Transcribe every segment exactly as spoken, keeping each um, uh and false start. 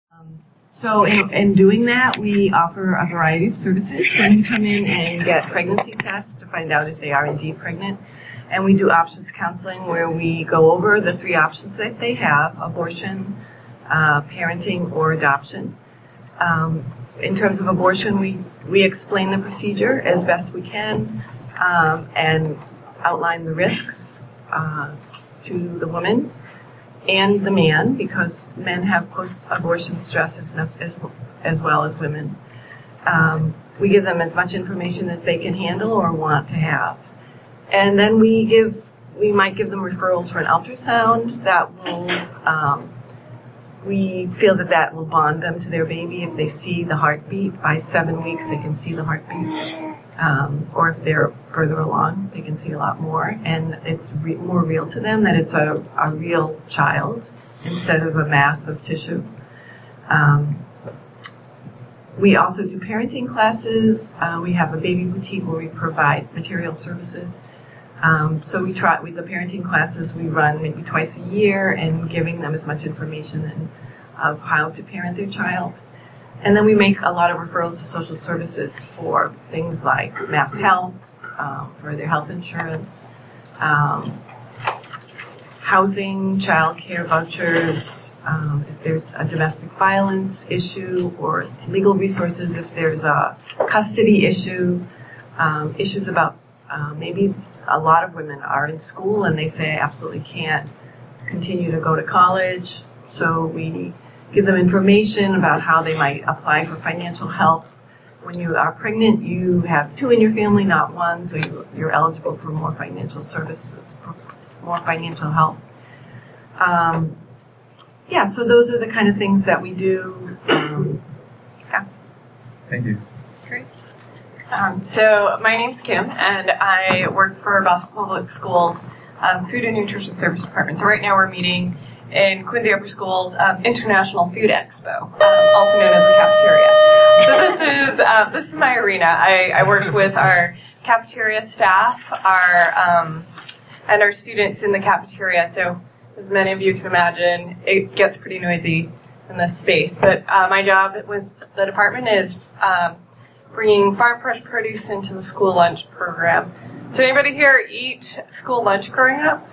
Um, so in, in doing that, we offer a variety of services. When you come in and get pregnancy tests to find out if they are indeed pregnant. And we do options counseling where we go over the three options that they have: abortion, uh, parenting, or adoption. Um, in terms of abortion, we, we explain the procedure as best we can um, and outline the risks uh, to the woman and the man, because men have post-abortion stress as, as, as well as women. Um, we give them as much information as they can handle or want to have. And then we give, we might give them referrals for an ultrasound that will, um, we feel that that will bond them to their baby. If they see the heartbeat by seven weeks, they can see the heartbeat. Um, or if they're further along, they can see a lot more. And it's re- more real to them that it's a, a real child instead of a mass of tissue. Um, we also do parenting classes. Uh, we have a baby boutique where we provide material services. Um, so we try with the parenting classes we run maybe twice a year, and giving them as much information and, of how to parent their child. And then we make a lot of referrals to social services for things like Mass Health, um, for their health insurance, um, housing, child care vouchers, um, if there's a domestic violence issue, or legal resources if there's a custody issue, um, issues about uh, maybe a lot of women are in school and they say I absolutely can't continue to go to college. So we give them information about how they might apply for financial help. When you are pregnant, you have two in your family, not one, so you, you're eligible for more financial services, for more financial help. Um, yeah, so those are the kind of things that we do. Um, yeah. Thank you. Great. Um, so my name's Kim, and I work for Boston Public Schools um, Food and Nutrition Service Department. So right now we're meeting in Quincy Upper Schools um, International Food Expo, um, also known as the cafeteria. So this is uh, this is my arena. I, I work with our cafeteria staff, our um, and our students in the cafeteria. So as many of you can imagine, it gets pretty noisy in this space. But uh, my job with the department is um, bringing farm fresh produce into the school lunch program. Did anybody here eat school lunch growing up?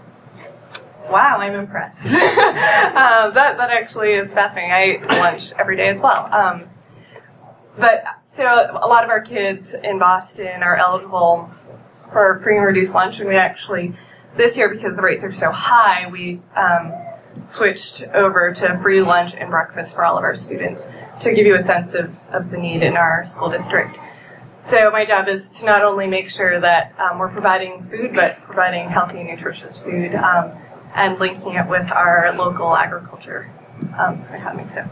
Wow, I'm impressed. um, that that actually is fascinating. I eat school lunch every day as well. Um, but so a lot of our kids in Boston are eligible for free and reduced lunch, and we actually this year, because the rates are so high, we um, switched over to free lunch and breakfast for all of our students to give you a sense of, of the need in our school district. So my job is to not only make sure that um, we're providing food, but providing healthy and nutritious food, um, and linking it with our local agriculture. Um, how to make sense.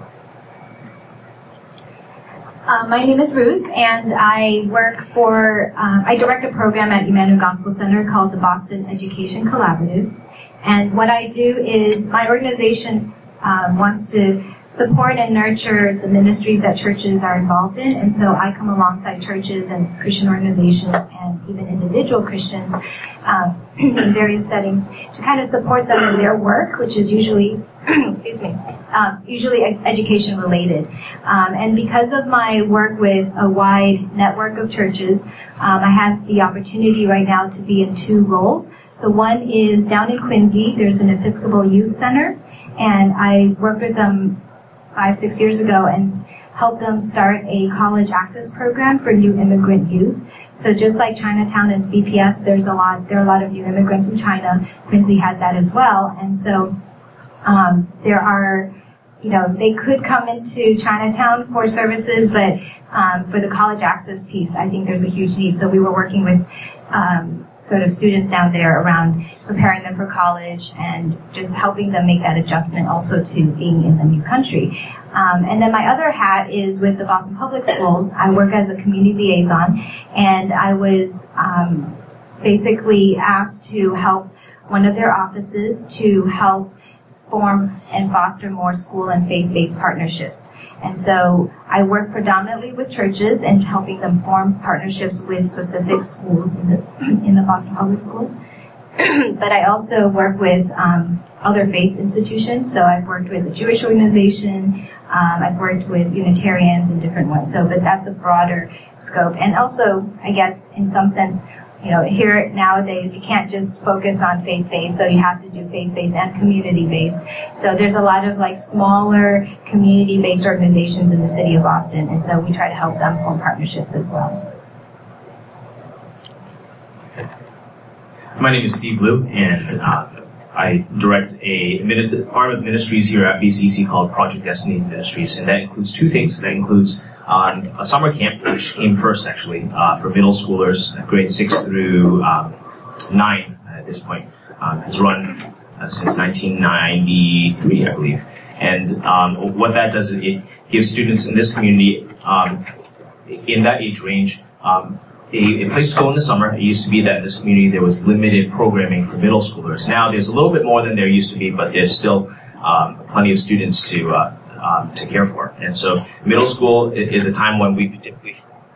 Uh, my name is Ruth, and I work for, um, I direct a program at Emmanuel Gospel Center called the Boston Education Collaborative. And what I do is, my organization um, wants to support and nurture the ministries that churches are involved in. And so I come alongside churches and Christian organizations and even individual Christians um, in various settings to kind of support them in their work, which is usually, excuse me, um, usually education related. Um, and because of my work with a wide network of churches, um, I have the opportunity right now to be in two roles. So one is down in Quincy, there's an Episcopal Youth Center, and I worked with them five, six years ago and helped them start a college access program for new immigrant youth. So just like Chinatown and B P S, there's a lot, there are a lot of new immigrants from China. Quincy has that as well. And so um, there are, you know, they could come into Chinatown for services, but um, for the college access piece, I think there's a huge need. So we were working with um, sort of students down there around preparing them for college and just helping them make that adjustment also to being in the new country. Um, and then my other hat is with the Boston Public Schools. I work as a community liaison, and I was um, basically asked to help one of their offices to help form and foster more school and faith-based partnerships. And so I work predominantly with churches and helping them form partnerships with specific schools in the in the Boston Public Schools. But I also work with um, other faith institutions. So I've worked with a Jewish organization, Um, I've worked with Unitarians and different ones. So, but that's a broader scope. And also, I guess, in some sense, you know, here nowadays you can't just focus on faith-based, so you have to do faith-based and community-based. So there's a lot of like smaller community-based organizations in the city of Boston, and so we try to help them form partnerships as well. My name is Steve Liu, and uh, I direct a arm of ministries here at B C C called Project Destiny Ministries, and that includes two things. That includes um, a summer camp, which came first actually, uh, for middle schoolers, grades six through um, nine at this point. Um, has run uh, since nineteen ninety-three, I believe. And um, what that does is it gives students in this community, um, in that age range, um, A, a place to go in the summer. It used to be that in this community there was limited programming for middle schoolers. Now there's a little bit more than there used to be, but there's still um, plenty of students to uh, um, to care for. And so middle school is a time when we typically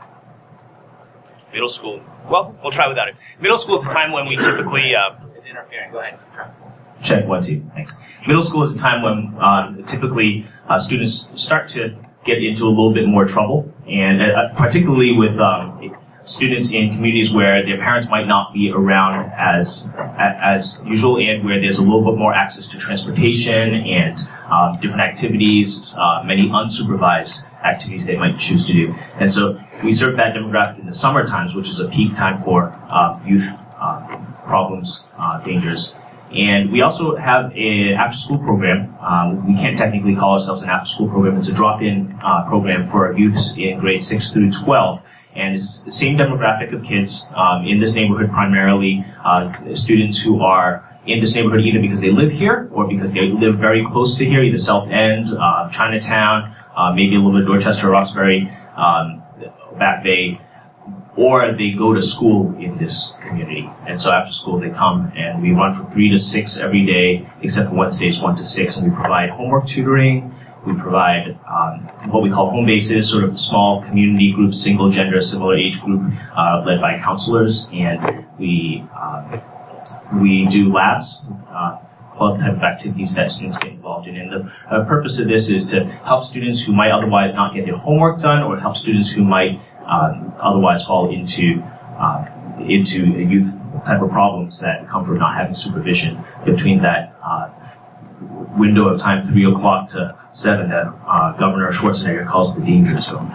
middle school. Well, we'll try without it. Middle school is a time when we typically. Uh, it's interfering. Go ahead. Check one two. Thanks. Middle school is a time when uh, typically uh, students start to get into a little bit more trouble, and uh, particularly with. Um, students in communities where their parents might not be around as as usual, and where there's a little bit more access to transportation and um, different activities, uh, many unsupervised activities they might choose to do. And so we serve that demographic in the summer times, which is a peak time for uh, youth uh, problems, uh, dangers. And we also have an after-school program. Um, we can't technically call ourselves an after-school program. It's a drop-in uh, program for our youths in grades six through twelve. And it's the same demographic of kids um, in this neighborhood, primarily uh, students who are in this neighborhood either because they live here or because they live very close to here, either South End, uh, Chinatown, uh, maybe a little bit of Dorchester, Roxbury, um, Back Bay, or they go to school in this community. And so after school they come, and we run from three to six every day, except for Wednesdays, one to six, and we provide homework tutoring. We provide um, what we call home bases, sort of small community groups, single gender, similar age group, uh, led by counselors, and we um, we do labs, uh, club type of activities that students get involved in. And the uh, purpose of this is to help students who might otherwise not get their homework done, or help students who might um, otherwise fall into uh, into youth type of problems that come from not having supervision between that uh, window of time, three o'clock to seven, that uh, Governor Schwarzenegger calls the danger zone.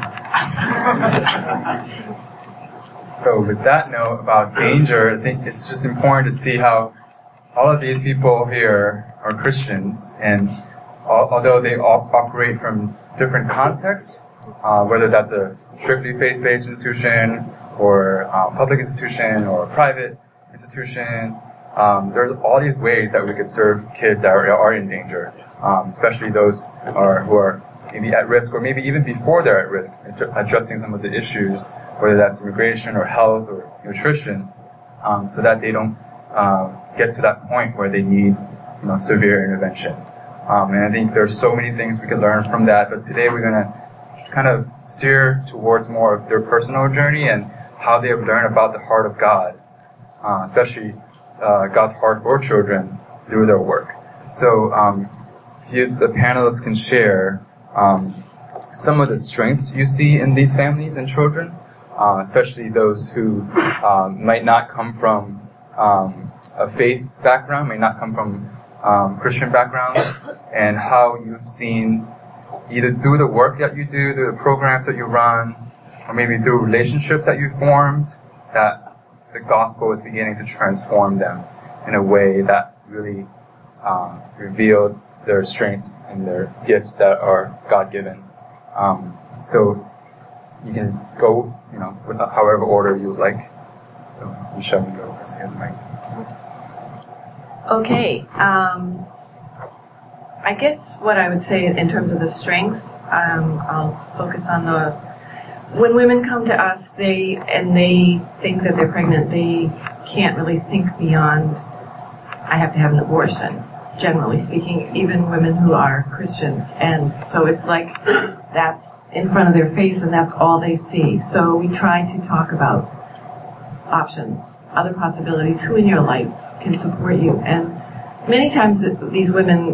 So with that note about danger, I think it's just important to see how all of these people here are Christians, and al- although they all operate from different contexts, uh, whether that's a strictly faith-based institution or a public institution or a private institution, Um, there's all these ways that we could serve kids that are, are in danger, um, especially those are, who are maybe at risk, or maybe even before they're at risk, addressing some of the issues, whether that's immigration or health or nutrition, um, so that they don't uh, get to that point where they need, you know, severe intervention. Um, and I think there's so many things we could learn from that, but today we're going to kind of steer towards more of their personal journey and how they have learned about the heart of God, uh, especially Uh, God's heart for children through their work. So, um, if you, the panelists can share um, some of the strengths you see in these families and children, uh, especially those who um, might not come from um, a faith background, may not come from um, Christian backgrounds, and how you've seen either through the work that you do, through the programs that you run, or maybe through relationships that you formed, that the gospel is beginning to transform them in a way that really uh, revealed their strengths and their gifts that are God-given. Um, so you can go, you know, however order you would like. So Michelle, you go first here, Mike. Okay. Um, I guess what I would say in terms of the strengths, um, I'll focus on the. When women come to us, they and they think that they're pregnant, they can't really think beyond, I have to have an abortion, generally speaking, even women who are Christians. And so it's like that's in front of their face and that's all they see. So we try to talk about options, other possibilities, who in your life can support you. And many times these women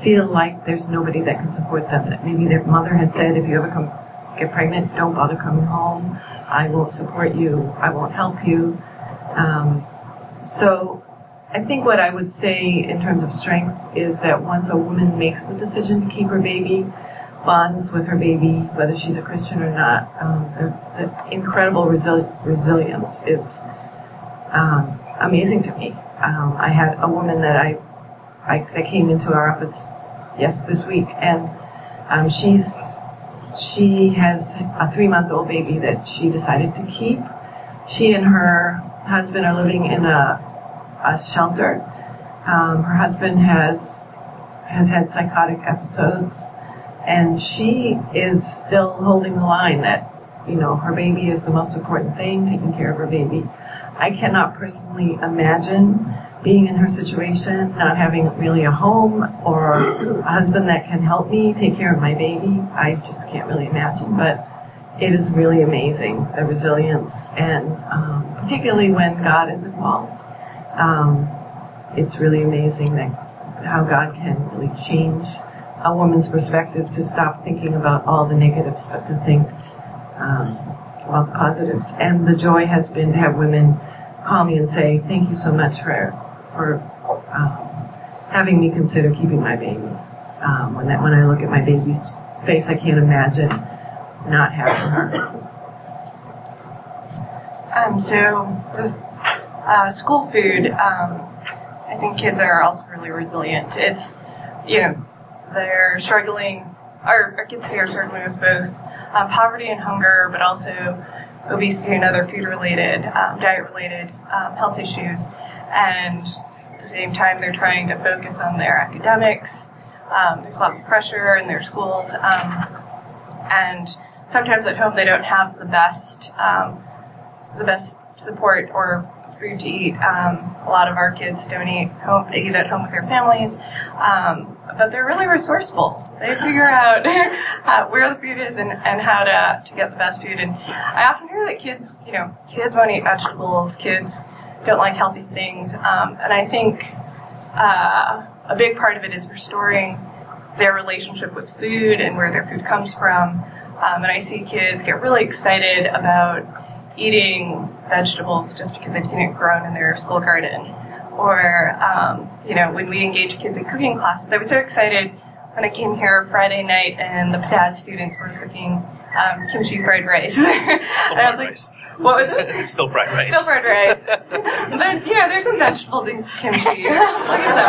feel like there's nobody that can support them. That maybe their mother has said, if you ever come get pregnant, don't bother coming home. I won't support you. I won't help you. Um, so I think what I would say in terms of strength is that once a woman makes the decision to keep her baby, bonds with her baby, whether she's a Christian or not, um, the, the incredible resi- resilience is um, amazing to me. Um, I had a woman that I, I that came into our office yes this week, and um, she's she has a three-month-old baby that she decided to keep. She and her husband are living in a a shelter. Um, her husband has has had psychotic episodes, and she is still holding the line that, you know, her baby is the most important thing, taking care of her baby. I cannot personally imagine being in her situation, not having really a home or a husband that can help me take care of my baby. I just can't really imagine, but it is really amazing, the resilience, and um, particularly when God is involved. Um, it's really amazing that how God can really change a woman's perspective to stop thinking about all the negatives, but to think um, about the positives. And the joy has been to have women call me and say, "Thank you so much for for um, having me consider keeping my baby." Um, when that when I look at my baby's face, I can't imagine not having her. Um, so with uh, school food, um, I think kids are also really resilient. It's, you know, they're struggling, our, our kids here are struggling with both um, poverty and hunger, but also obesity and other food-related, um, diet-related um, health issues. And at the same time, they're trying to focus on their academics. Um, there's lots of pressure in their schools. Um, and sometimes at home, they don't have the best, um, the best support or food to eat. Um, a lot of our kids don't eat home; they eat at home with their families, um, but they're really resourceful. They figure out uh, where the food is and, and how to to get the best food. And I often hear that kids, you know, kids won't eat vegetables. Kids don't like healthy things, um, and I think uh, a big part of it is restoring their relationship with food and where their food comes from. Um, and I see kids get really excited about eating vegetables just because they've seen it grown in their school garden. Or, um, you know, when we engage kids in cooking classes, I was so excited when I came here Friday night and the P T A S students were cooking um, kimchi fried rice. Still and fried I was like, rice. What was it? It's still fried rice. Still fried rice. But, you know, there's some vegetables in kimchi. Look at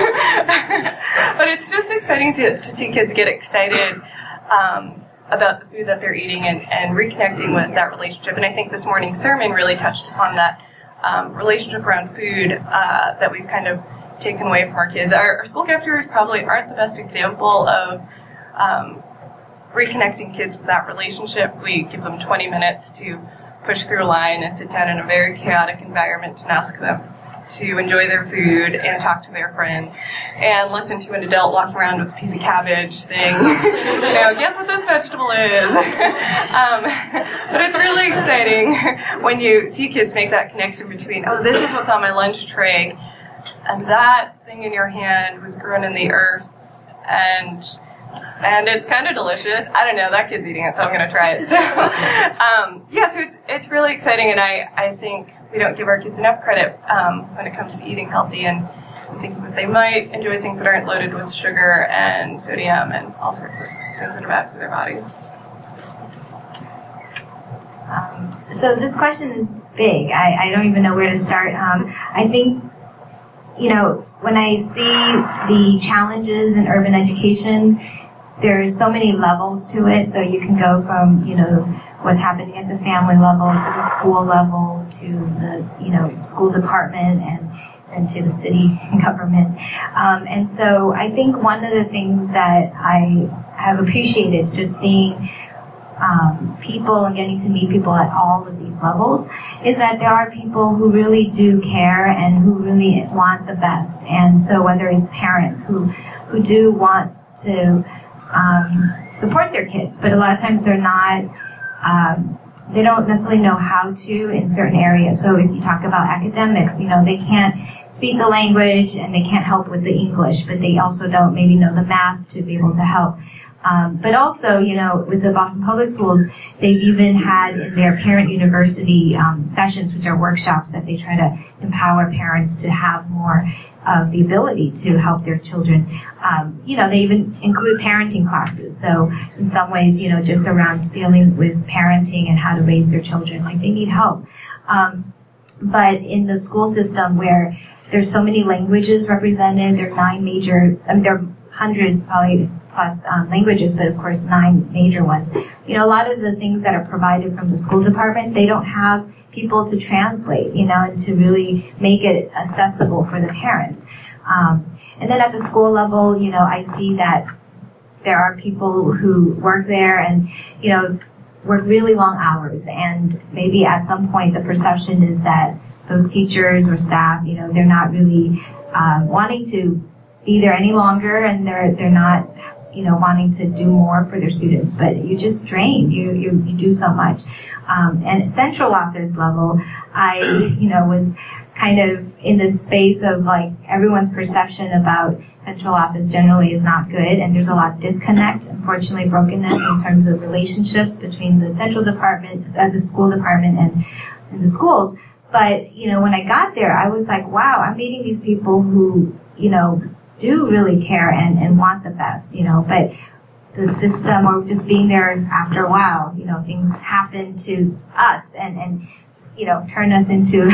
that much. But it's just exciting to, to see kids get excited um, about the food that they're eating and, and reconnecting with that relationship. And I think this morning's sermon really touched upon that um, relationship around food uh, that we've kind of taken away from our kids. Our, our school cafeterias probably aren't the best example of um, reconnecting kids with that relationship. We give them twenty minutes to push through a line and sit down in a very chaotic environment and ask them to enjoy their food and talk to their friends and listen to an adult walking around with a piece of cabbage saying, you know, guess what this vegetable is. um, but it's really exciting when you see kids make that connection between, oh, this is what's on my lunch tray, and that thing in your hand was grown in the earth, and and it's kind of delicious. I don't know, that kid's eating it, so I'm going to try it. So, um, yeah, so it's it's really exciting, and I, I think we don't give our kids enough credit um, when it comes to eating healthy and thinking that they might enjoy things that aren't loaded with sugar and sodium and all sorts of things that are bad for their bodies. Um, so this question is big. I, I don't even know where to start. Um, I think, you know, when I see the challenges in urban education, there's so many levels to it. So you can go from, you know, what's happening at the family level to the school level to the, you know, school department and, and to the city government. Um, and so I think one of the things that I have appreciated just seeing um, people and getting to meet people at all of these levels is that there are people who really do care and who really want the best. And so whether it's parents who, who do want to um, support their kids, but a lot of times they're not Um, they don't necessarily know how to in certain areas. So if you talk about academics, you know, they can't speak the language and they can't help with the English, but they also don't maybe know the math to be able to help. Um, but also, you know, with the Boston Public Schools, they've even had in their parent university um, sessions, which are workshops that they try to empower parents to have more of the ability to help their children. Um, you know, they even include parenting classes. So in some ways, you know, just around dealing with parenting and how to raise their children, like they need help. Um, but in the school system where there's so many languages represented, there are nine major, I mean, there are one hundred probably plus um, languages, but of course nine major ones. You know, a lot of the things that are provided from the school department, they don't have people to translate, you know, and to really make it accessible for the parents. Um, and then at the school level, you know, I see that there are people who work there and, you know, work really long hours. And maybe at some point the perception is that those teachers or staff, you know, they're not really uh, wanting to be there any longer, and they're they're not, you know, wanting to do more for their students. But you just drain. You you, you do so much. Um, and at central office level, I, you know, was kind of in this space of like everyone's perception about central office generally is not good, and there's a lot of disconnect, unfortunately brokenness in terms of relationships between the central department, uh, the school department and, and the schools. But, you know, when I got there, I was like, wow, I'm meeting these people who, you know, do really care and, and want the best, you know, but the system, or just being there after a while, you know, things happen to us and, and you know, turn us into,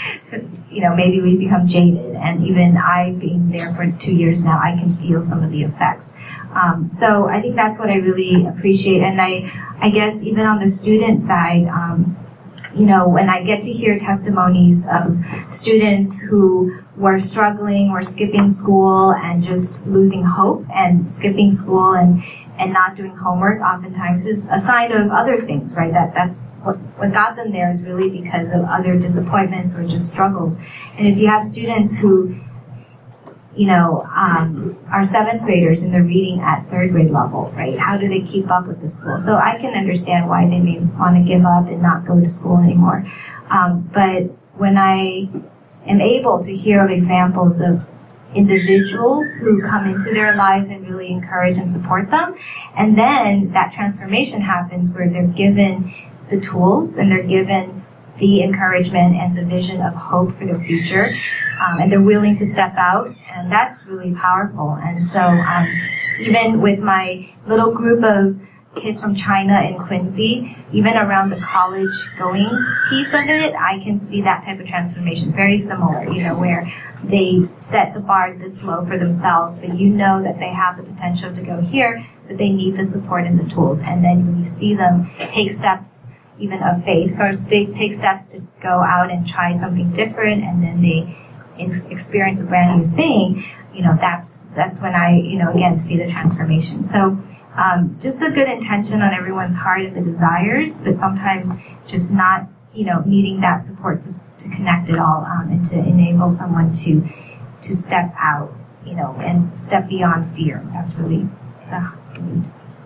you know, maybe we become jaded. And even I, being there for two years now, I can feel some of the effects. Um, so I think that's what I really appreciate. And I, I guess even on the student side, um, you know, when I get to hear testimonies of students who were struggling or skipping school and just losing hope and skipping school and and not doing homework oftentimes is a sign of other things, right? That that's what, what got them there is really because of other disappointments or just struggles. And if you have students who, you know, um, are seventh graders and they're reading at third grade level, right? How do they keep up with the school? So I can understand why they may want to give up and not go to school anymore. Um, but when I am able to hear of examples of individuals who come into their lives and really encourage and support them, and then that transformation happens where they're given the tools and they're given the encouragement and the vision of hope for their future, um, and they're willing to step out, and that's really powerful. And so um, even with my little group of kids from China in Quincy, even around the college going piece of it, I can see that type of transformation, very similar, you know, where they set the bar this low for themselves, but you know that they have the potential to go here, but they need the support and the tools. And then when you see them take steps even of faith, or they take steps to go out and try something different, and then they ex- experience a brand new thing, you know, that's that's when I, you know, again, see the transformation. So um, just a good intention on everyone's heart and the desires, but sometimes just not, you know, needing that support to to connect it all, um, and to enable someone to to step out, you know, and step beyond fear. That's really the need.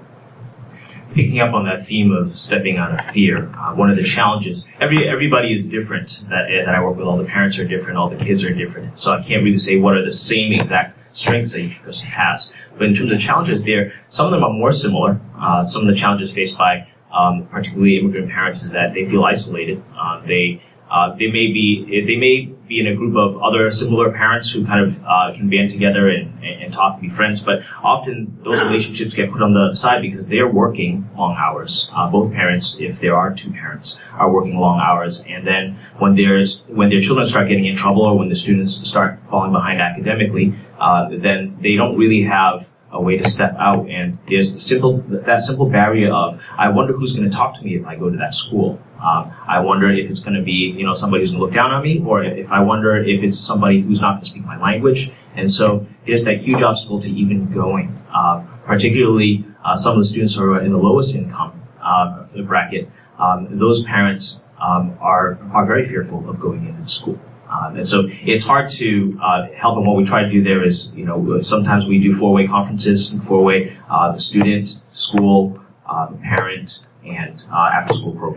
Picking up on that theme of stepping out of fear, uh, one of the challenges, every everybody is different that, that I work with. All the parents are different, all the kids are different. So I can't really say what are the same exact strengths that each person has. But in terms of challenges there, some of them are more similar. Uh, some of the challenges faced by um, particularly immigrant parents is that they feel isolated. Uh, they uh, they may be they may be in a group of other similar parents who kind of uh, can band together and, and talk and be friends, but often those relationships get put on the side because they're working long hours. Uh, both parents, if there are two parents, are working long hours, and then when there's when their children start getting in trouble or when the students start falling behind academically, uh, then they don't really have a way to step out, and there's the simple that simple barrier of I wonder who's going to talk to me if I go to that school. Um, I wonder if it's going to be, you know, somebody who's going to look down on me, or if I wonder if it's somebody who's not going to speak my language. And so there's that huge obstacle to even going. Uh, particularly, uh, some of the students who are in the lowest income uh, bracket, um, those parents um, are are very fearful of going into school. Um, and so it's hard to uh, help, and what we try to do there is, you know, sometimes we do four-way conferences, four-way uh, student, school, um, parent, and uh, after-school program.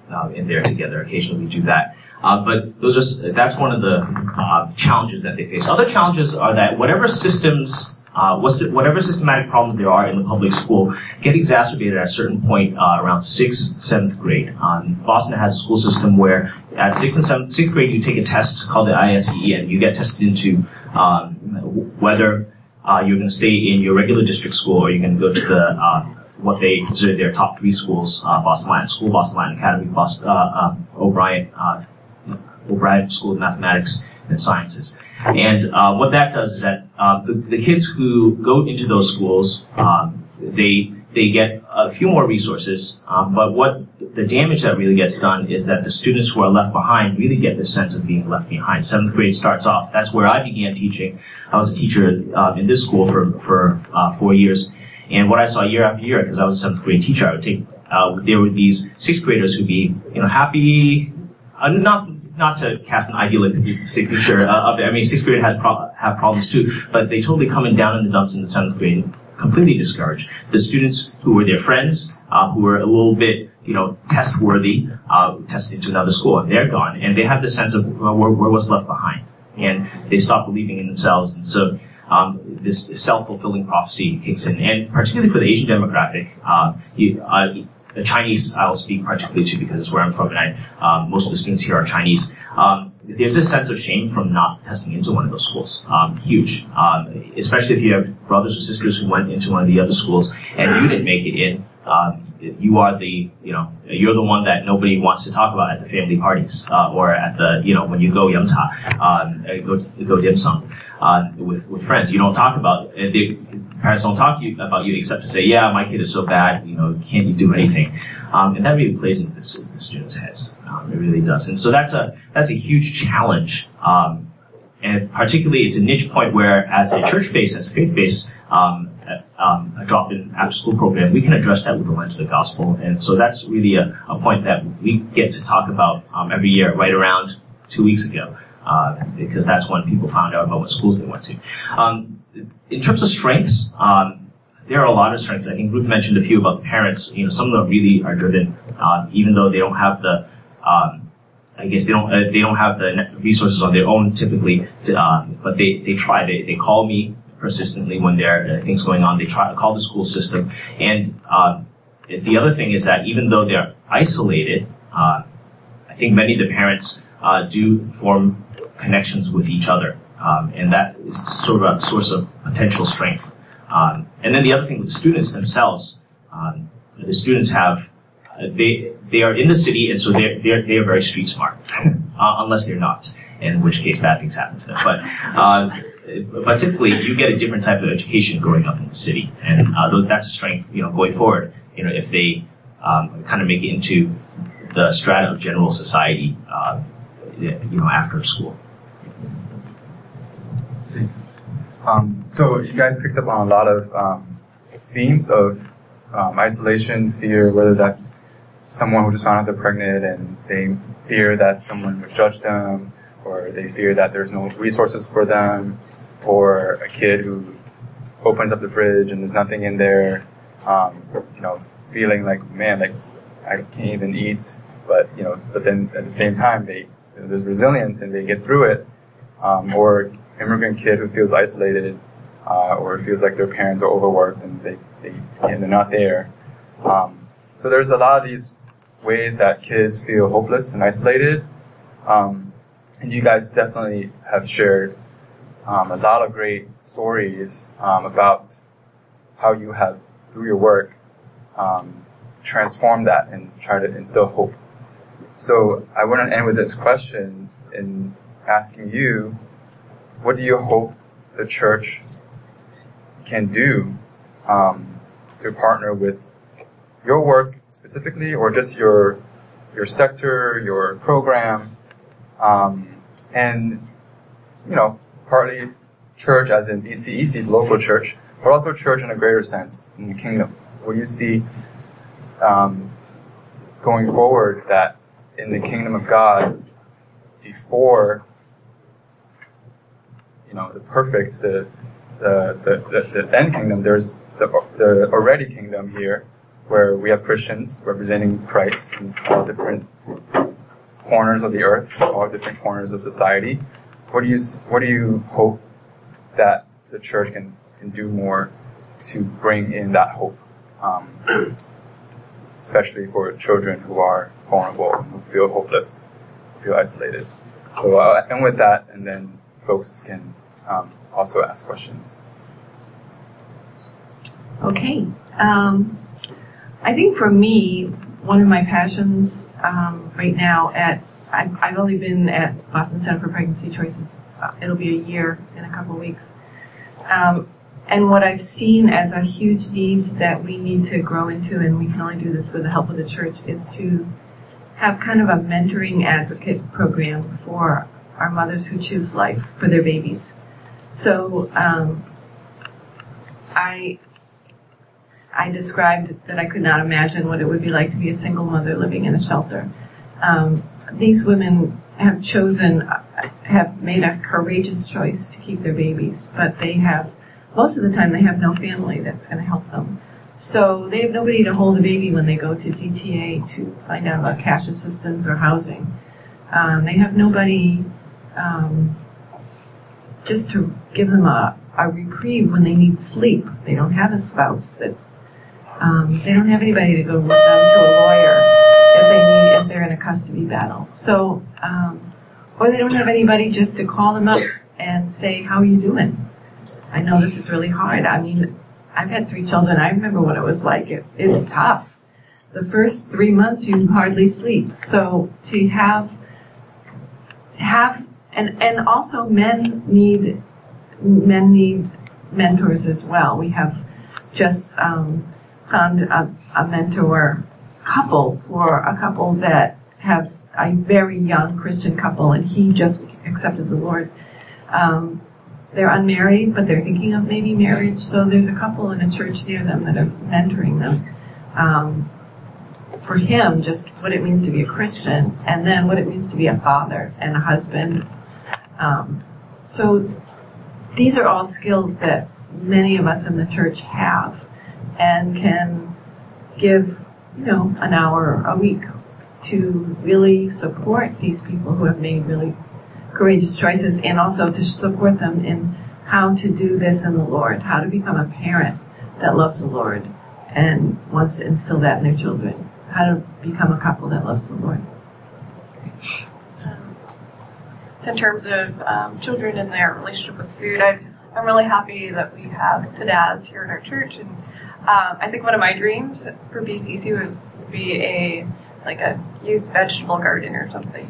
uh, in there together. Occasionally we do that. Uh, but those are, that's one of the uh, challenges that they face. Other challenges are that whatever systems, uh, what's the, whatever systematic problems there are in the public school get exacerbated at a certain point uh, around sixth, seventh grade. Um, Boston has a school system where at sixth and seventh, sixth grade you take a test called the I S E E, and you get tested into um, whether uh, you're going to stay in your regular district school or you're going to go to the uh, what they consider their top three schools: uh, Boston Latin School, Boston Latin Academy, Boston, uh, uh, O'Brien. Uh, O'Brien School of Mathematics and Sciences. And uh, what that does is that uh, the, the kids who go into those schools, um, they they get a few more resources, um, but what the damage that really gets done is that the students who are left behind really get this sense of being left behind. Seventh grade starts off. That's where I began teaching. I was a teacher uh, in this school for, for uh, four years. And what I saw year after year, because I was a seventh grade teacher, I would take, uh, there were these sixth graders who'd be, you know, happy, uh, not Not to cast an idealistic picture uh, of it. I mean, sixth grade has pro- have problems too, but they totally coming down in the dumps in the seventh grade, completely discouraged. The students who were their friends, uh, who were a little bit, you know, test worthy, uh, tested into another school, and they're gone, and they have the sense of well, where, where was left behind, and they stop believing in themselves, and so um, this self-fulfilling prophecy kicks in, and particularly for the Asian demographic, uh, you, uh, The Chinese, I'll speak particularly to because it's where I'm from, and I, um, most of the students here are Chinese. Um, there's a sense of shame from not testing into one of those schools. Um, huge. Um, especially if you have brothers or sisters who went into one of the other schools and you didn't make it in. Um, you are the, you know, you're the one that nobody wants to talk about at the family parties, uh, or at the, you know, when you go yamcha, um, go, go dim sum, uh, with, with friends. You don't talk about, uh, the parents don't talk to you about you except to say, yeah, my kid is so bad, you know, can't you do anything? Um, and that really plays into the, the students' heads. Um, it really does. And so that's a, that's a huge challenge. Um, and particularly it's a niche point where as a church base, as a faith base, um, Um, a drop-in after-school program, we can address that with the lens of the gospel. And so that's really a, a point that we get to talk about um, every year, right around two weeks ago, uh, because that's when people found out about what schools they went to. Um, in terms of strengths, um, there are a lot of strengths. I think Ruth mentioned a few about the parents. You know, some of them really are driven, uh, even though they don't have the, um, I guess they don't, uh, they don't have the resources on their own typically, to, uh, but they, they try. They, they call me persistently when there are things going on. They try to call the school system. And uh, the other thing is that even though they're isolated, uh, I think many of the parents uh, do form connections with each other. Um, and that is sort of a source of potential strength. Um, and then the other thing with the students themselves, um, the students have, uh, they they are in the city, and so they're, they're, they're very street smart, uh, unless they're not, in which case bad things happen to them. But uh, But typically, you get a different type of education growing up in the city, and uh, those, that's a strength, you know, going forward. You know, if they um, kind of make it into the strata of general society, uh, you know, after school. Thanks. Um, so you guys picked up on a lot of um, themes of um, isolation, fear, whether that's someone who just found out they're pregnant and they fear that someone would judge them, or they fear that there's no resources for them, or a kid who opens up the fridge and there's nothing in there, um, you know, feeling like, man, like, I can't even eat, but, you know, but then at the same time, they, there's resilience and they get through it, um, or immigrant kid who feels isolated, uh, or feels like their parents are overworked and they, they, and they're not there. Um, so there's a lot of these ways that kids feel hopeless and isolated, um, and you guys definitely have shared um, a lot of great stories um, about how you have, through your work, um, transformed that and try to instill hope. So I want to end with this question in asking you, what do you hope the church can do um, to partner with your work specifically, or just your your sector, your program, um, and, you know, partly church as in B C E C, the local church, but also church in a greater sense in the kingdom. What do you see um, going forward that in the kingdom of God, before, you know, the perfect, the the the, the, the end kingdom, there's the, the already kingdom here. where we have Christians representing Christ in all different corners of the earth, all different corners of society. What do you what do you hope that the church can, can do more to bring in that hope, um, especially for children who are vulnerable, who feel hopeless, feel isolated? So I'll end with that, and then folks can um, also ask questions. Okay. Um, I think for me, one of my passions um, right now at I've, I've only been at Boston Center for Pregnancy Choices. Uh, it'll be a year in a couple of weeks. Um, and what I've seen as a huge need that we need to grow into, and we can only do this with the help of the church, is to have kind of a mentoring advocate program for our mothers who choose life for their babies. So um, I I described that I could not imagine what it would be like to be a single mother living in a shelter. Um, these women have chosen, have made a courageous choice to keep their babies, but they have, most of the time they have no family that's going to help them. So they have nobody to hold the baby when they go to D T A to find out about cash assistance or housing. Um, they have nobody um, just to give them a, a reprieve when they need sleep. They don't have a spouse that's Um, they don't have anybody to go with them to a lawyer if they need, if they're in a custody battle. So, um, or they don't have anybody just to call them up and say, "How are you doing? I know this is really hard." I mean, I've had three children. I remember what it was like. It, it's tough. The first three months you hardly sleep. So to have, have, and and also men need, men need mentors as well. We have just. Um, found a, a mentor couple for a couple that have a very young Christian couple, and he just accepted the Lord. Um, they're unmarried, but they're thinking of maybe marriage, so there's a couple in a church near them that are mentoring them. Um, for him, just what it means to be a Christian, and then what it means to be a father and a husband. Um, so these are all skills that many of us in the church have, and can give, you know, an hour a week to really support these people who have made really courageous choices, and also to support them in how to do this in the Lord, how to become a parent that loves the Lord and wants to instill that in their children, how to become a couple that loves the Lord. Um, so in terms of um, children and their relationship with food, I've, I'm really happy that we have Tadaz here in our church, and Um, I think one of my dreams for B C C would be a like a used vegetable garden or something,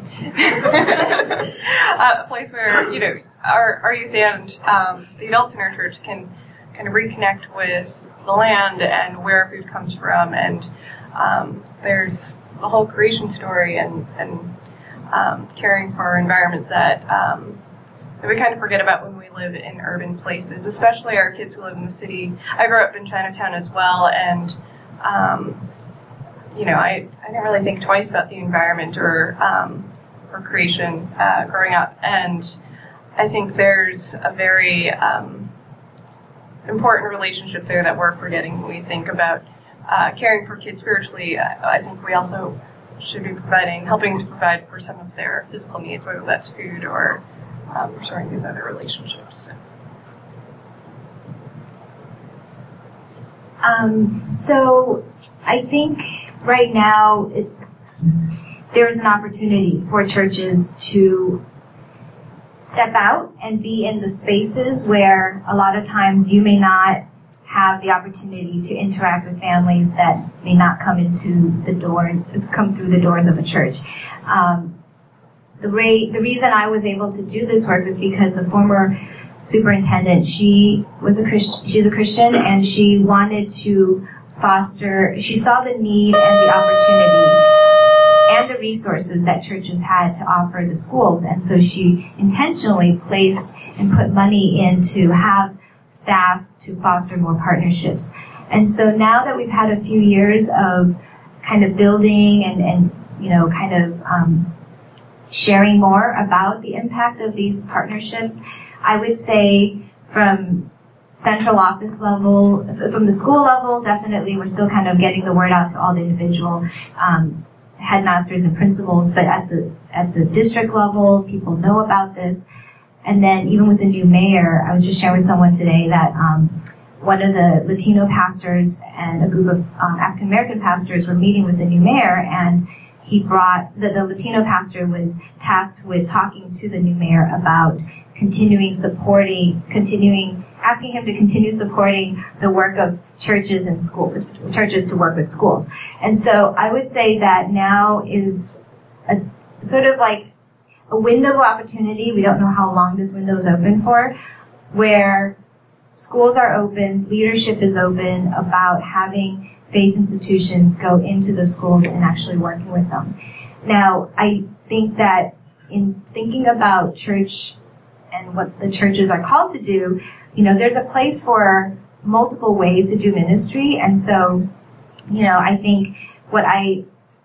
a place where you know our our youth and um, the adults in our church can kind of reconnect with the land and where food comes from, and um, there's the whole creation story and and um, caring for our environment that. Um, that we kind of forget about when we live in urban places, especially our kids who live in the city. I grew up in Chinatown as well, and, um, you know, I, I didn't really think twice about the environment or, um, or creation uh, growing up. And I think there's a very um, important relationship there that we're forgetting when we think about uh, caring for kids spiritually. I, I think we also should be providing, helping to provide for some of their physical needs, whether that's food or Um, restoring these other relationships. Um, so I think right now it, there is an opportunity for churches to step out and be in the spaces where a lot of times you may not have the opportunity to interact with families that may not come into the doors, come through the doors of a church. Um, The, re- the reason I was able to do this work was because the former superintendent, she was a Christ- she's a Christian, and she wanted to foster, she saw the need and the opportunity and the resources that churches had to offer the schools, and so she intentionally placed and put money in to have staff to foster more partnerships. And so now that we've had a few years of kind of building and, and you know, kind of um, sharing more about the impact of these partnerships, I would say from central office level, from the school level, definitely we're still kind of getting the word out to all the individual um, headmasters and principals, but at the at the district level, people know about this. And then even with the new mayor, I was just sharing with someone today that um, one of the Latino pastors and a group of um, African American pastors were meeting with the new mayor, and he brought, the, the Latino pastor was tasked with talking to the new mayor about continuing supporting, continuing, asking him to continue supporting the work of churches and school, churches to work with schools. And so I would say that now is a sort of like a window of opportunity. We don't know how long this window is open for, where schools are open, leadership is open about having faith institutions go into the schools and actually working with them. Now, I think that in thinking about church and what the churches are called to do, you know, there's a place for multiple ways to do ministry. And so, you know, I think what I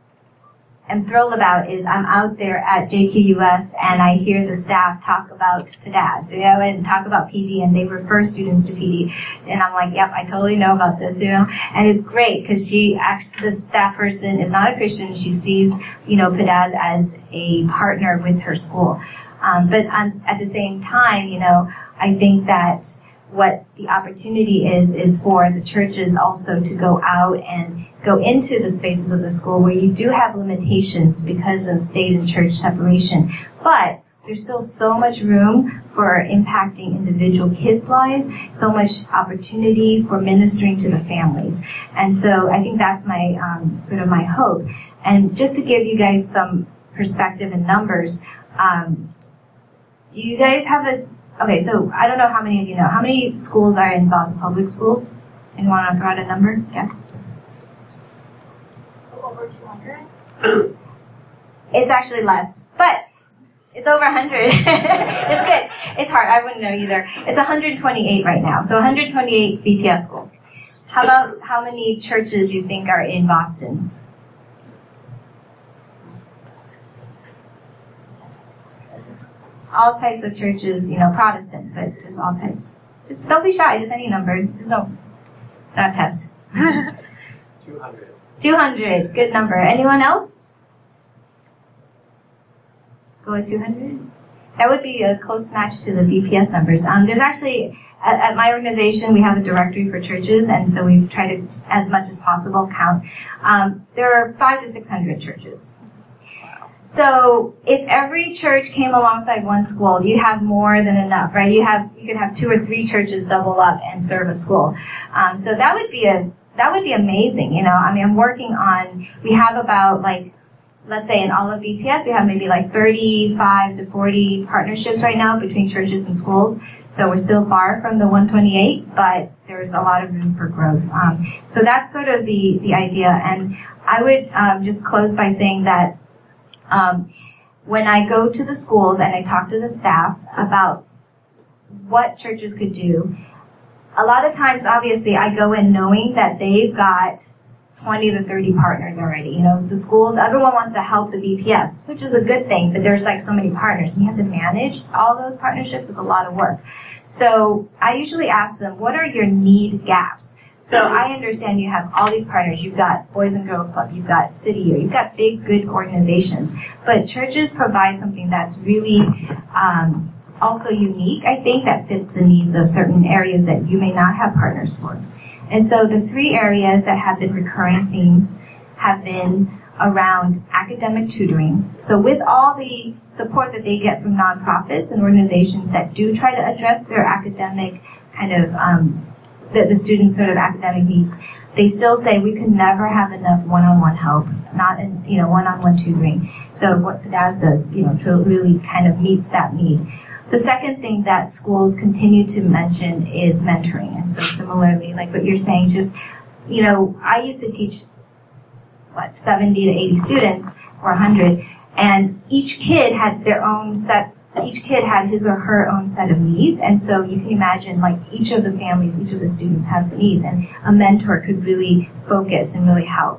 am thrilled about is I'm out there at J Q U S and I hear the staff talk about P D A S, you know, and talk about P D, and they refer students to P D. And I'm like, yep, I totally know about this, you know. And it's great because she actually, the staff person is not a Christian. She sees, you know, P D A S as a partner with her school. Um, but on, at the same time, you know, I think that what the opportunity is, is for the churches also to go out and go into the spaces of the school where you do have limitations because of state and church separation. But there's still so much room for impacting individual kids' lives, so much opportunity for ministering to the families. And so I think that's my, um, sort of my hope. And just to give you guys some perspective and numbers, um, do you guys have a, okay, so I don't know how many of you know, how many schools are in Boston Public Schools? Anyone want to throw out a number? Yes? Over two hundred? It's actually less, but it's over one hundred. It's good. It's hard. I wouldn't know either. It's one hundred twenty-eight right now. So one hundred twenty-eight B P S schools. How about how many churches you think are in Boston? All types of churches, you know, Protestant, but just all types. Just don't be shy. Just any number. There's no, it's not a test. two hundred. two hundred. Good number. Anyone else? Go with two hundred? That would be a close match to the B P S numbers. Um, there's actually, at, at my organization, we have a directory for churches, and so we've tried to, as much as possible, count. Um, there are five to six hundred churches. So if every church came alongside one school, you have more than enough, right? You have, you could have two or three churches double up and serve a school. Um, so that would be a, that would be amazing, you know. I mean, I'm working on, we have about like, let's say in all of B P S, we have maybe like thirty-five to forty partnerships right now between churches and schools. So we're still far from the one twenty-eight, but there's a lot of room for growth. Um, so that's sort of the, the idea. And I would um, just close by saying that Um, when I go to the schools and I talk to the staff about what churches could do, a lot of times, obviously, I go in knowing that they've got twenty to thirty partners already. You know, the schools, everyone wants to help the B P S, which is a good thing, but there's like so many partners, and you have to manage all those partnerships. It's a lot of work. So I usually ask them, what are your need gaps? So I understand you have all these partners. You've got Boys and Girls Club. You've got City Year. You've got big, good organizations. But churches provide something that's really um, also unique, I think, that fits the needs of certain areas that you may not have partners for. And so the three areas that have been recurring themes have been around academic tutoring. So with all the support that they get from nonprofits and organizations that do try to address their academic kind of um, The, the students' sort of academic needs, they still say we could never have enough one-on-one help, not in, you know, one-on-one tutoring. So what P D A S does, you know, really kind of meets that need. The second thing that schools continue to mention is mentoring. And so similarly, like what you're saying, just, you know, I used to teach, what, seventy to eighty students, or one hundred, and each kid had their own set Each kid had his or her own set of needs, and so you can imagine like each of the families, each of the students have needs, and a mentor could really focus and really help.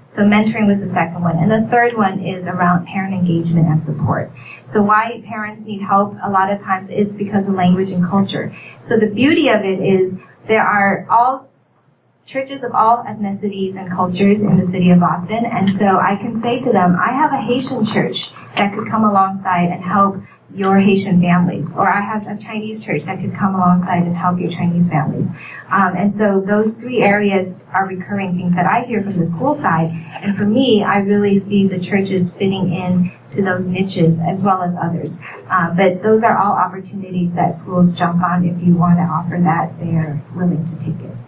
So mentoring was the second one. And the third one is around parent engagement and support. So why parents need help, a lot of times it's because of language and culture. So the beauty of it is there are all churches of all ethnicities and cultures in the city of Boston. And so I can say to them, I have a Haitian church that could come alongside and help your Haitian families. Or I have a Chinese church that could come alongside and help your Chinese families. Um, and so those three areas are recurring things that I hear from the school side. And for me, I really see the churches fitting in to those niches as well as others. Uh, but those are all opportunities that schools jump on. If you want to offer that, they are willing to take it.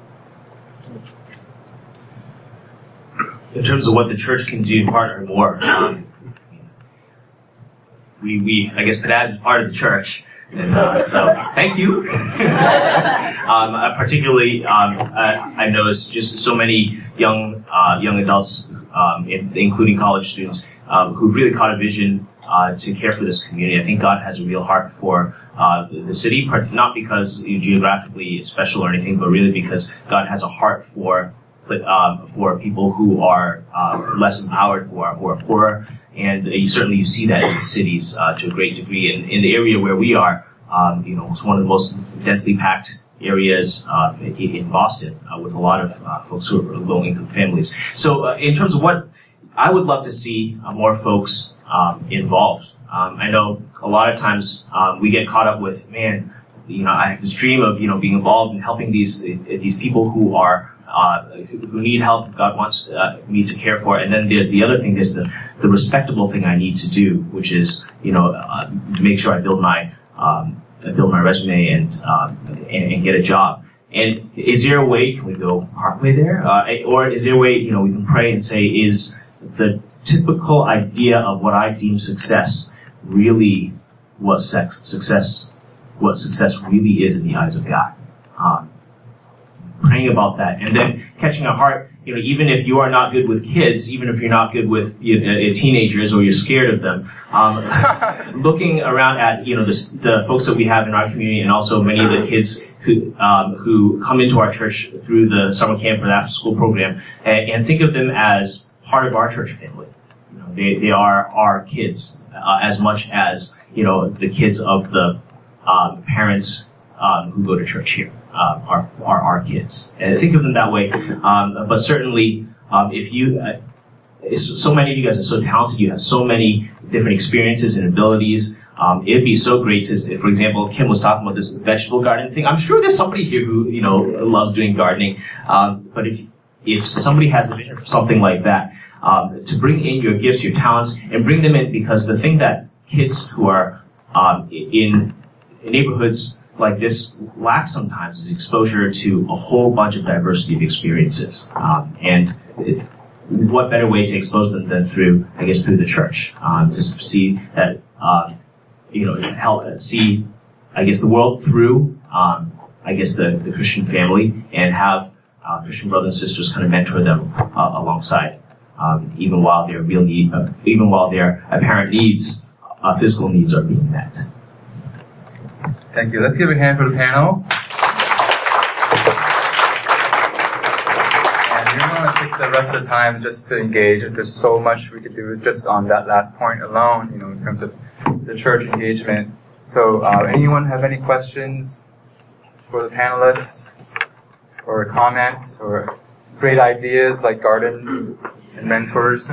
In terms of what the church can do to partner more, um, we, we, I guess Padaz is part of the church. And, uh, so, thank you. um, uh, particularly, um, I, I noticed just so many young, uh, young adults, um, in, including college students, um, who've really caught a vision, uh, to care for this community. I think God has a real heart for, uh, the, the city, not because geographically it's special or anything, but really because God has a heart for But um, for people who are uh, less empowered, who are who are poorer, and you certainly you see that in the cities uh, to a great degree. And in the area where we are, um, you know, it's one of the most densely packed areas uh, in, in Boston, uh, with a lot of uh, folks who are low-income families. So, uh, in terms of what I would love to see, uh, more folks um, involved. Um, I know a lot of times um, we get caught up with, man, you know, I have this dream of you know being involved in helping these these people who are. Uh, who need help, God wants uh, me to care for. And then there's the other thing, there's the, the respectable thing I need to do, which is, you know, uh, to make sure I build my, um, I build my resume and, um, and, and get a job. And is there a way, can we go partway there? Uh, or is there a way, you know, we can pray and say, is the typical idea of what I deem success really what sex, success, what success really is in the eyes of God? Um, praying about that, and then catching a heart, you know, even if you are not good with kids, even if you're not good with you know, teenagers or you're scared of them, um, looking around at, you know, the, the folks that we have in our community and also many of the kids who um, who come into our church through the summer camp or the after school program, and, and think of them as part of our church family. You know, they, they are our kids uh, as much as, you know, the kids of the um, parents um, who go to church here. Uh, are, are our kids. And think of them that way. Um, but certainly, um, if you, uh, so many of you guys are so talented, you have so many different experiences and abilities. Um, it'd be so great to, if, for example, Kim was talking about this vegetable garden thing. I'm sure there's somebody here who, you know, loves doing gardening. Um, but if, if somebody has a vision for something like that, um, to bring in your gifts, your talents, and bring them in, because the thing that kids who are, um, in neighborhoods like this lack sometimes is exposure to a whole bunch of diversity of experiences. Um, and it, what better way to expose them than through, I guess, through the church, um, to see that, uh, you know, help see, I guess, the world through, um, I guess, the, the Christian family, and have uh, Christian brothers and sisters kind of mentor them uh, alongside, um, even while their real need, uh, even while their apparent needs, uh, physical needs, are being met. Thank you. Let's give a hand for the panel. And we don't want to take the rest of the time just to engage. There's so much we could do just on that last point alone, you know, in terms of the church engagement. So, uh, anyone have any questions for the panelists, or comments, or great ideas like gardens and mentors?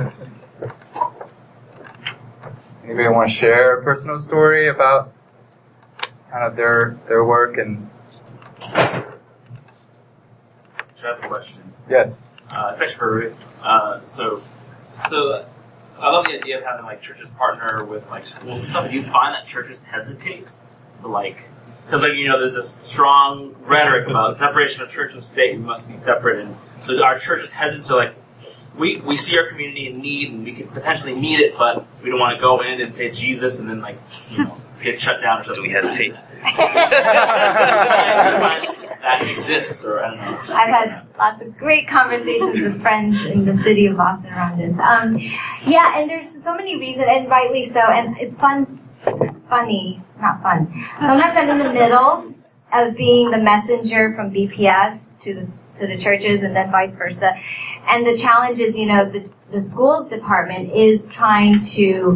Anybody want to share a personal story about kind of their their work? And should I have a question? Yes. Uh, it's actually for Ruth. Uh, so, so I love the idea of having like churches partner with like schools and stuff. Do you find that churches hesitate to like, because like you know, there's this strong rhetoric about separation of church and state. We must be separate, and so our churches hesitate to like. We we see our community in need, and we could potentially meet it, but we don't want to go in and say Jesus, and then like you know get shut down or something. We hesitate. That exists, or I don't know. I've had lots of great conversations with friends in the city of Boston around this. Um, yeah, and there's so many reasons, and rightly so. And it's fun, funny, not fun. Sometimes I'm in the middle. of being the messenger from B P S to the to the churches, and then vice versa. And the challenge is, you know, the the school department is trying to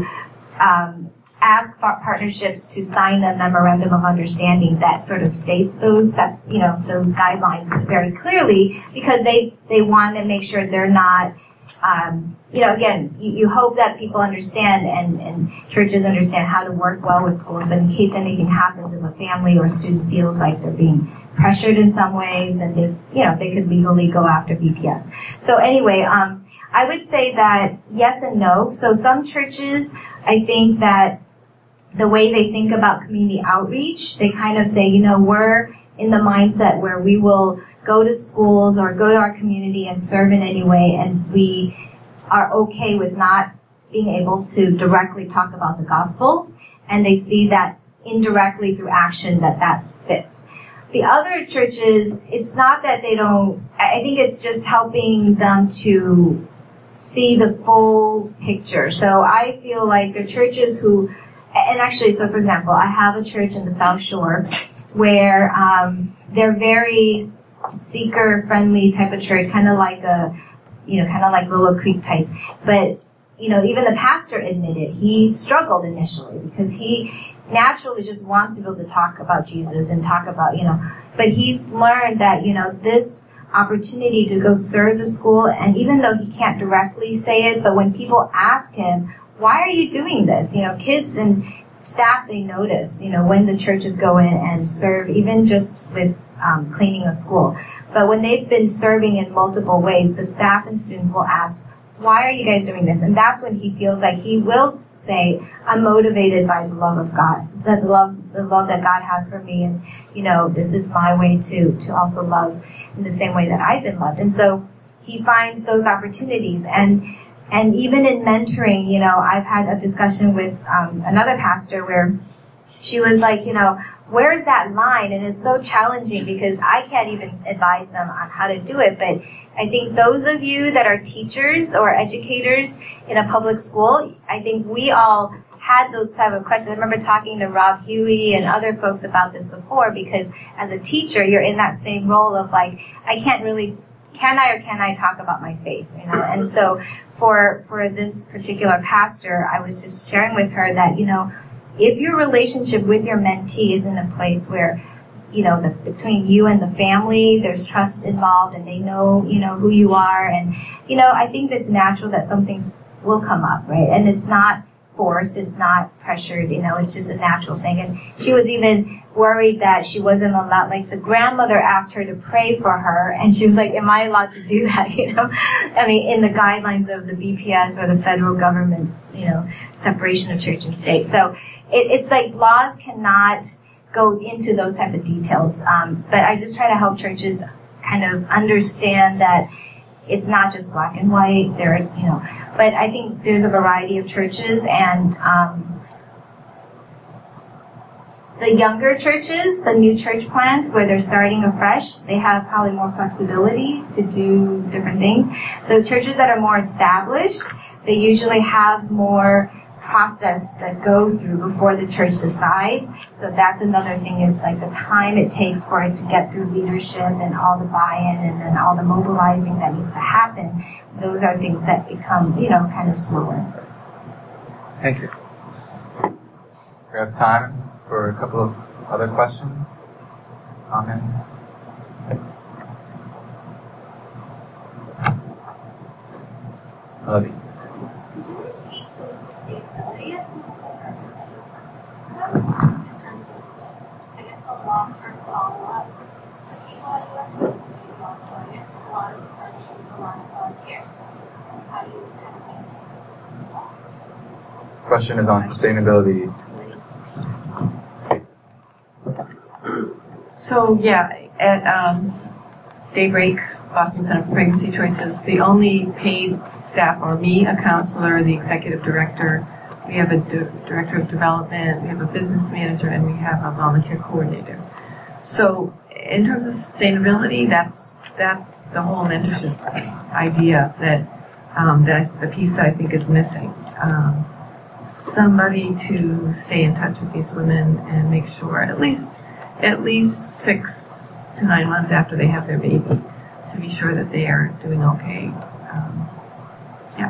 um, ask partnerships to sign a memorandum of understanding that sort of states those, you know, those guidelines very clearly, because they they want to make sure they're not. Um, you know, again, you, you hope that people understand and, and churches understand how to work well with schools, but in case anything happens, if a family or a student feels like they're being pressured in some ways, then they, you know, they could legally go after B P S. So anyway, um, I would say that yes and no. So some churches, I think that the way they think about community outreach, they kind of say, you know, we're in the mindset where we will go to schools or go to our community and serve in any way, and we are okay with not being able to directly talk about the gospel, and they see that indirectly through action that that fits. The other churches, it's not that they don't, I think it's just helping them to see the full picture. So I feel like the churches who, and actually, so for example, I have a church in the South Shore where um, they're very seeker-friendly type of church, kind of like a, you know, kind of like Willow Creek type. But, you know, even the pastor admitted he struggled initially because he naturally just wants to be able to talk about Jesus and talk about, you know, but he's learned that, you know, this opportunity to go serve the school, and even though he can't directly say it, but when people ask him, why are you doing this? You know, kids and staff, they notice, you know, when the churches go in and serve, even just with um, cleaning a school. But when they've been serving in multiple ways, the staff and students will ask, why are you guys doing this? And that's when he feels like he will say, I'm motivated by the love of God, the love, the love that God has for me. And, you know, this is my way to, to also love in the same way that I've been loved. And so he finds those opportunities. And, and even in mentoring, you know, I've had a discussion with um, another pastor where she was like, you know, where's that line? And it's so challenging because I can't even advise them on how to do it. But I think those of you that are teachers or educators in a public school, I think we all had those type of questions. I remember talking to Rob Huey and other folks about this before, because as a teacher, you're in that same role of like, I can't really, can I or can I talk about my faith, you know? And so for, for this particular pastor, I was just sharing with her that, you know, if your relationship with your mentee is in a place where, you know, the, between you and the family, there's trust involved and they know, you know, who you are. And, you know, I think that's natural that some things will come up, right? And it's not forced, it's not pressured, you know, it's just a natural thing. And she was even worried that she wasn't allowed, like the grandmother asked her to pray for her, and she was like, am I allowed to do that, you know? I mean, in the guidelines of the B P S or the federal government's, you know, separation of church and state. So it, it's like laws cannot go into those type of details. Um, but I just try to help churches kind of understand that it's not just black and white. There's, you know, but I think there's a variety of churches, and um, the younger churches, the new church plants where they're starting afresh, they have probably more flexibility to do different things. The churches that are more established, they usually have more process that go through before the church decides. So that's another thing, is like the time it takes for it to get through leadership and all the buy-in and then all the mobilizing that needs to happen. Those are things that become, you know, kind of slower. Thank you. We have time for a couple of other questions, comments. I love you. Sustainability of some of the programs that you work on in terms of just, I guess, the long-term follow-up with people at U S A. Also, I guess a lot of the programs, a lot of volunteers. So how do you kind of maintain that? Question is on sustainability. So yeah, at um, Daybreak, Boston Center for Pregnancy Choices, the only paid staff are me, a counselor, the executive director, we have a d- director of development, we have a business manager, and we have a volunteer coordinator. So in terms of sustainability, that's that's the whole mentorship idea that um, that the piece that I think is missing. Um, somebody to stay in touch with these women and make sure, at least at least six to nine months after they have their baby to be sure that they are doing okay. Um, yeah.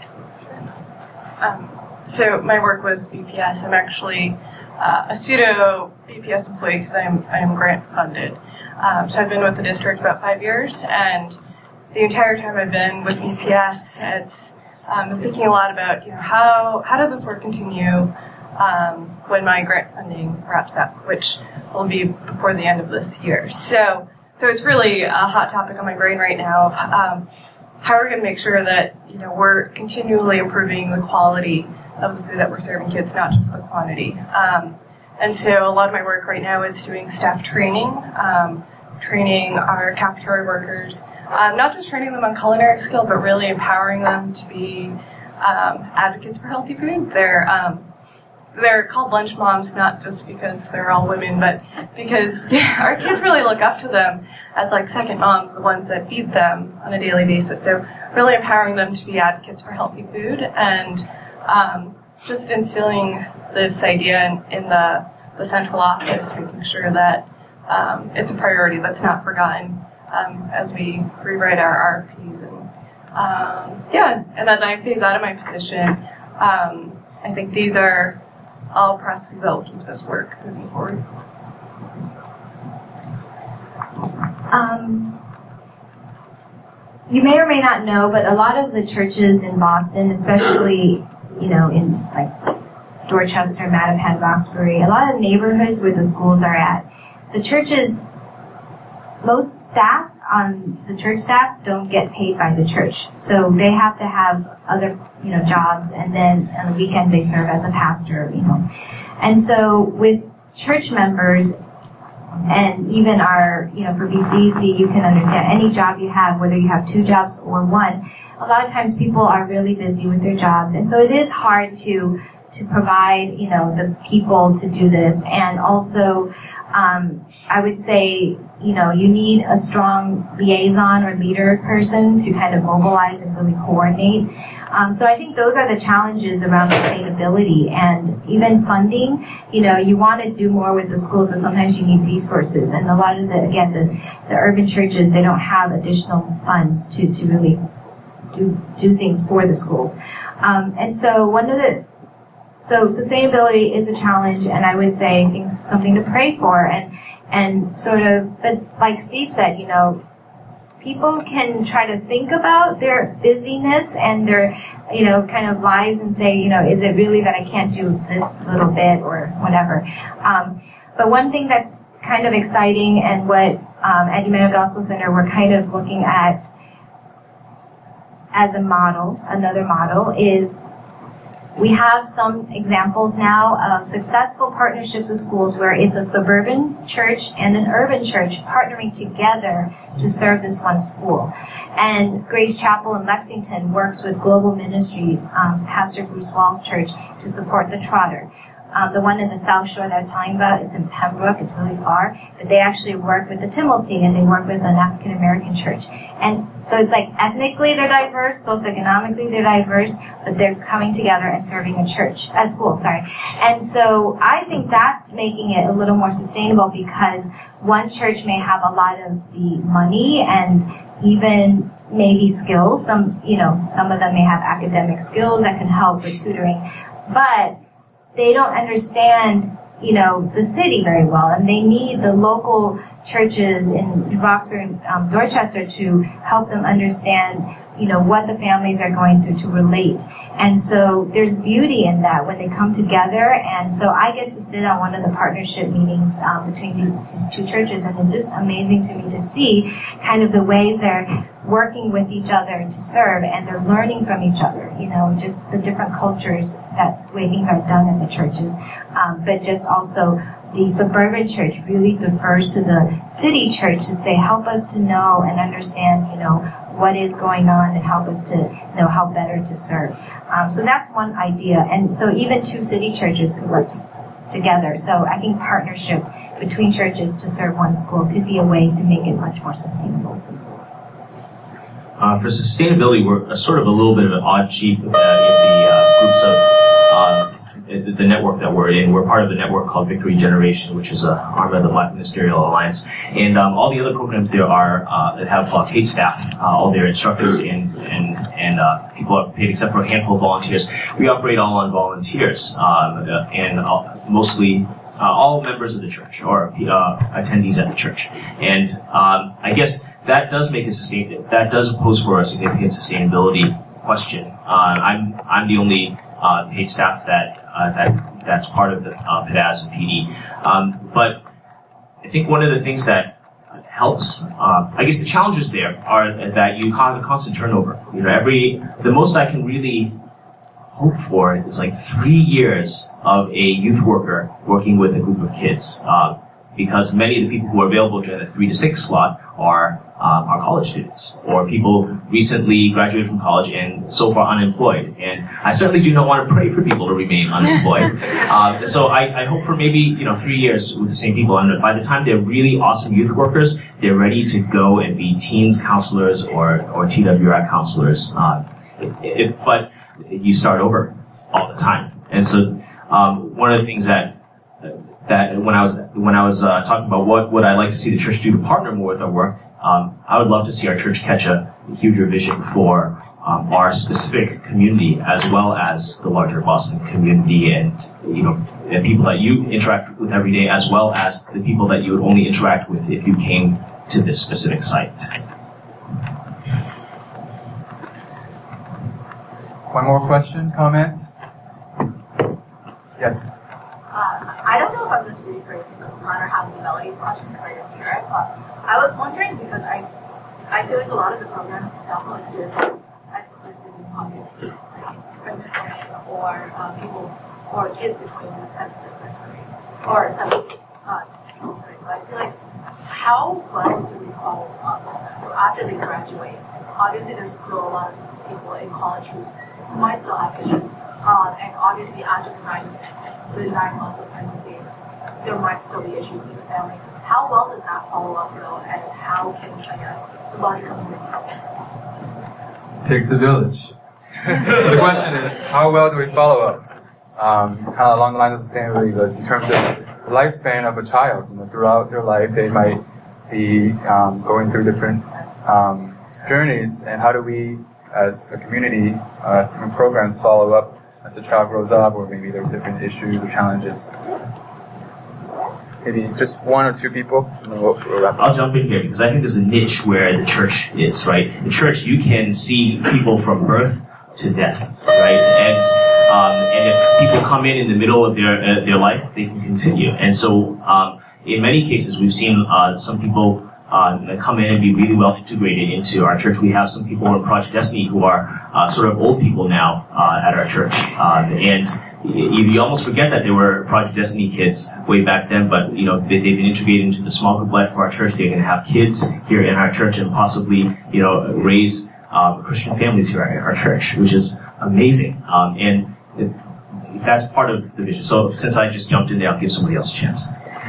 Um, so my work was B P S. I'm actually uh, a pseudo B P S employee because I'm I'm grant funded. Um, so I've been with the district about five years, and the entire time I've been with B P S, it's um, been thinking a lot about you know how how does this work continue um, when my grant funding wraps up, which will be before the end of this year. So so it's really a hot topic on my brain right now. Um, how are we going to make sure that you know we're continually improving the quality of the food that we're serving kids, not just the quantity. Um, and so a lot of my work right now is doing staff training, um, training our cafeteria workers, um, not just training them on culinary skill, but really empowering them to be um, advocates for healthy food. They're um, they're called lunch moms, not just because they're all women, but because our kids really look up to them as like second moms, the ones that feed them on a daily basis. So really empowering them to be advocates for healthy food and um, just instilling this idea in, in the, the central office, making sure that um, it's a priority that's not forgotten um, as we rewrite our R F Ps. And um, yeah, and as I phase out of my position, um, I think these are all processes that will keep this work moving forward. Um, you may or may not know, but a lot of the churches in Boston, especially, you know, in like Dorchester, Mattapan, Roxbury, a lot of the neighborhoods where the schools are at, the churches, most staff on the church staff don't get paid by the church. So they have to have other, you know, jobs, and then on the weekends they serve as a pastor, you know. And so with church members, and even our, you know, for B C E C, you can understand any job you have, whether you have two jobs or one, a lot of times people are really busy with their jobs. And so it is hard to, to provide, you know, the people to do this. And also, um, I would say, you know, you need a strong liaison or leader person to kind of mobilize and really coordinate. Um, so I think those are the challenges around sustainability and even funding. You know, you want to do more with the schools, but sometimes you need resources. And a lot of the, again, the, the urban churches, they don't have additional funds to, to really do, do things for the schools. Um, and so one of the, so sustainability is a challenge, and I would say I think something to pray for. And, and sort of, but like Steve said, you know, people can try to think about their busyness and their, you know, kind of lives and say, you know, is it really that I can't do this little bit or whatever? Um, but one thing that's kind of exciting and what um, at Emmanuel Gospel Center we're kind of looking at as a model, another model, is we have some examples now of successful partnerships with schools where it's a suburban church and an urban church partnering together to serve this one school. And Grace Chapel in Lexington works with Global Ministries, um, Pastor Bruce Wall's church, to support the Trotter. Um, the one in the South Shore that I was telling about, it's in Pembroke, it's really far, but they actually work with the Timothy and they work with an African American church. And so it's like ethnically they're diverse, socioeconomically they're diverse, but they're coming together and serving a church, a school, sorry. And so I think that's making it a little more sustainable because one church may have a lot of the money and even maybe skills. Some, you know, some of them may have academic skills that can help with tutoring, but they don't understand, you know, the city very well, and they need the local churches in Roxbury and um, Dorchester to help them understand, you know, what the families are going through to relate. And so there's beauty in that when they come together. And so I get to sit on one of the partnership meetings um, between these two churches, and it's just amazing to me to see kind of the ways they're working with each other to serve, and they're learning from each other, you know, just the different cultures, that way things are done in the churches. Um, but just also the suburban church really defers to the city church to say, help us to know and understand, you know, what is going on and help us to know how better to serve. Um, so that's one idea. And so even two city churches could work t- together. So I think partnership between churches to serve one school could be a way to make it much more sustainable. Uh, for sustainability, we're a, sort of a little bit of an odd sheep uh, in the uh, groups of uh, the network that we're in. We're part of the network called Victory Generation, which is a arm of the Black Ministerial Alliance. And um, all the other programs there are uh, that have uh, paid staff, uh, all their instructors and and and uh, people are paid except for a handful of volunteers. We operate all on volunteers, um, and uh, mostly uh, all members of the church or uh, attendees at the church. And um, I guess that does make a sustain. That does pose for a significant sustainability question. Uh, I'm I'm the only uh, paid staff that uh, that that's part of the uh, P D A S and P D. Um, but I think one of the things that helps, uh, I guess the challenges there are that you have a constant turnover. You know, every the most I can really hope for is like three years of a youth worker working with a group of kids, uh, because many of the people who are available during the three to six slot are um, are college students or people recently graduated from college and so far unemployed. And I certainly do not want to pray for people to remain unemployed. uh, so I, I hope for maybe you know three years with the same people, and by the time they're really awesome youth workers, they're ready to go and be teens counselors or or T W R counselors. Uh, it, it, but you start over all the time, and so um, one of the things that that when I was when I was uh, talking about what would I like to see the church do to partner more with our work, um, I would love to see our church catch a huger vision for um, our specific community as well as the larger Boston community, and you know, and people that you interact with every day, as well as the people that you would only interact with if you came to this specific site. One more question, comment? Yes. Uh, I don't know if I'm just rephrasing the line or having the Melody's question because I didn't hear it, but I was wondering because I I feel like a lot of the programs don't really do a specific population, like pregnant women or uh, people or kids between the seventh and fifth grade or seventh uh, twelfth grade. But I feel like how well do we follow up on that? So after they graduate, obviously there's still a lot of people in college who's, who might still have issues, um, and obviously after the nine the nine months of pregnancy, there might still be issues with the family. How well does that follow up go, and how can, I guess, the larger community help? It takes a village. So the question is, how well do we follow up? Um, kind of along the lines of sustainability, but in terms of the lifespan of a child, you know, throughout their life, they might be um, going through different um, journeys, and how do we, as a community, uh, as different programs, follow up as the child grows up, or maybe there's different issues or challenges. Maybe just one or two people, and then we'll, we'll wrap up. I'll jump in here because I think there's a niche where the church is, right? The church, you can see people from birth to death, right? And um, and if people come in in the middle of their uh, their life, they can continue. And so um, in many cases, we've seen uh, some people Uh, come in and be really well integrated into our church. We have some people in Project Destiny who are uh, sort of old people now uh, at our church, uh, and you, you almost forget that they were Project Destiny kids way back then. But you know they, they've been integrated into the small group life of our church. They're going to have kids here in our church and possibly you know raise uh, Christian families here at our church, which is amazing. Um, and it, that's part of the vision. So since I just jumped in there, I'll give somebody else a chance.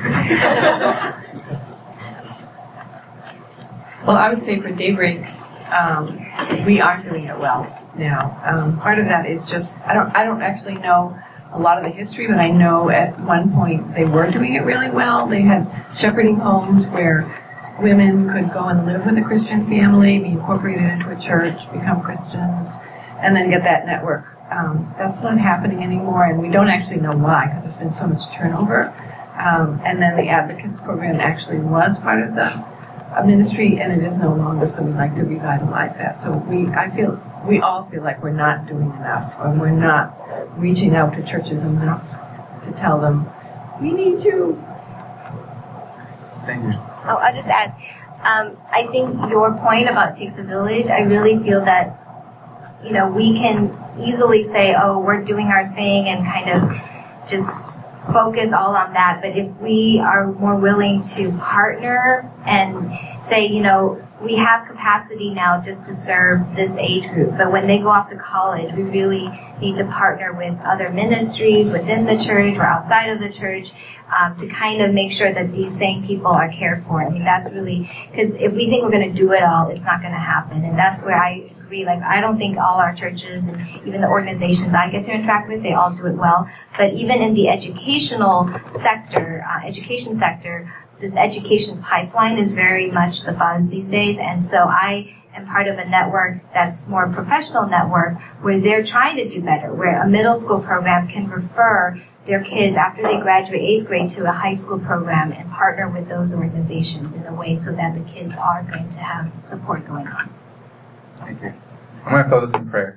Well, I would say for Daybreak, um, we are doing it well now. Um, part of that is just I don't I don't actually know a lot of the history, but I know at one point they were doing it really well. They had shepherding homes where women could go and live with a Christian family, be incorporated into a church, become Christians, and then get that network. Um, that's not happening anymore, and we don't actually know why because there's been so much turnover. Um, and then the Advocates program actually was part of the a ministry, and it is no longer, so we'd like to revitalize that. So we, I feel, we all feel like we're not doing enough, or we're not reaching out to churches enough to tell them, we need you. Thank you. Oh, I'll just add, um, I think your point about it takes a village, I really feel that, you know, we can easily say, oh, we're doing our thing and kind of just focus all on that, but if we are more willing to partner and say, you know, we have capacity now just to serve this age group, but when they go off to college, we really need to partner with other ministries within the church or outside of the church um, to kind of make sure that these same people are cared for. I mean, that's really, because if we think we're going to do it all, it's not going to happen, and that's where I agree. Like, I don't think all our churches and even the organizations I get to interact with, they all do it well. But even in the educational sector, uh, education sector, this education pipeline is very much the buzz these days. And so I am part of a network that's more a professional network where they're trying to do better, where a middle school program can refer their kids after they graduate eighth grade to a high school program and partner with those organizations in a way so that the kids are going to have support going on. Thank you. I'm going to close this in prayer.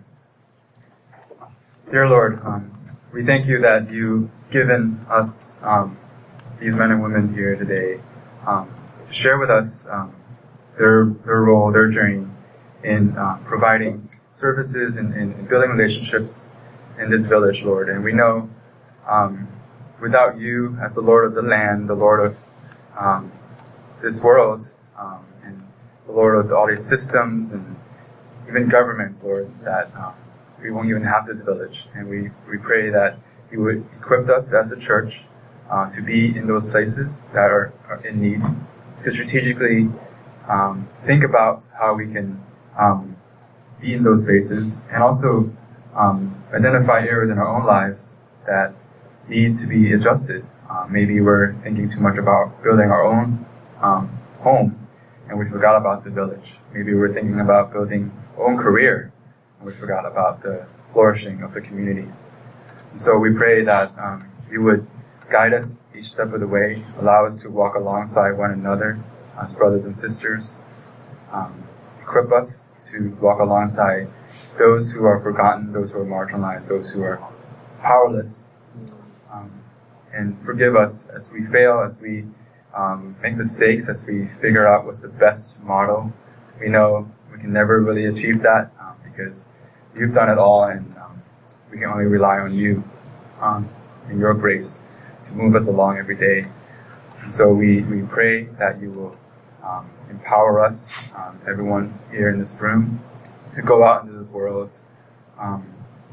Dear Lord, um, we thank you that you've given us um, these men and women here today um, to share with us um, their their role, their journey in uh, providing services and, and building relationships in this village, Lord. And we know um, without you as the Lord of the land, the Lord of um, this world, um, and the Lord of all these systems and even governments, Lord, that um, we won't even have this village. And we, we pray that you would equip us as a church uh, to be in those places that are, are in need, to strategically um, think about how we can um, be in those spaces, and also um, identify areas in our own lives that need to be adjusted. Uh, maybe we're thinking too much about building our own um, home, and we forgot about the village. Maybe we're thinking about building our own career, and we forgot about the flourishing of the community. And so we pray that um, you would guide us each step of the way, allow us to walk alongside one another as brothers and sisters, um, equip us to walk alongside those who are forgotten, those who are marginalized, those who are powerless, um, and forgive us as we fail, as we um, make mistakes, as we figure out what's the best model. We know we can never really achieve that um, because you've done it all, and um, we can only rely on you um, and your grace to move us along every day. And so we, we pray that you will um, empower us, um, everyone here in this room, to go out into this world um,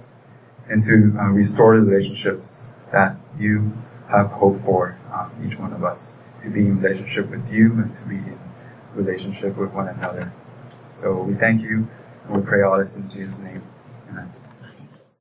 and to uh, restore the relationships that you have hope for um, each one of us, to be in relationship with you and to be in relationship with one another. So we thank you, and we pray all this in Jesus' name. Amen.